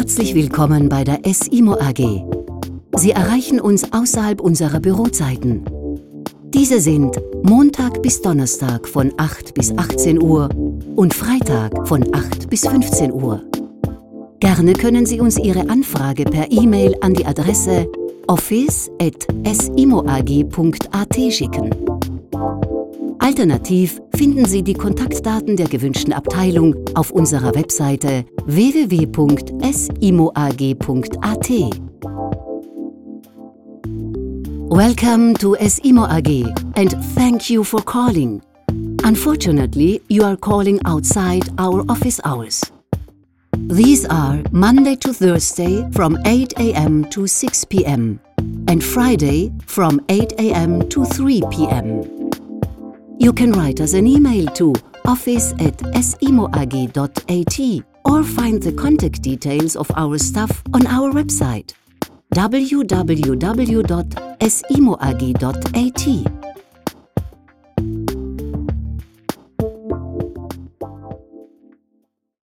Herzlich willkommen bei der SIMO AG. Sie erreichen uns außerhalb unserer Bürozeiten. Diese sind Montag bis Donnerstag von 8 bis 18 Uhr und Freitag von 8 bis 15 Uhr. Gerne können Sie uns Ihre Anfrage per E-Mail an die Adresse office@simoag.at schicken. Alternativ finden Sie die Kontaktdaten der gewünschten Abteilung auf unserer Webseite www.simoag.at. Welcome to SIMO AG and thank you for calling. Unfortunately, you are calling outside our office hours. These are Monday to Thursday from 8 a.m. to 6 p.m. and Friday from 8 a.m. to 3 p.m. You can write us an email to office@simoag.at or find the contact details of our staff on our website www.simoag.at.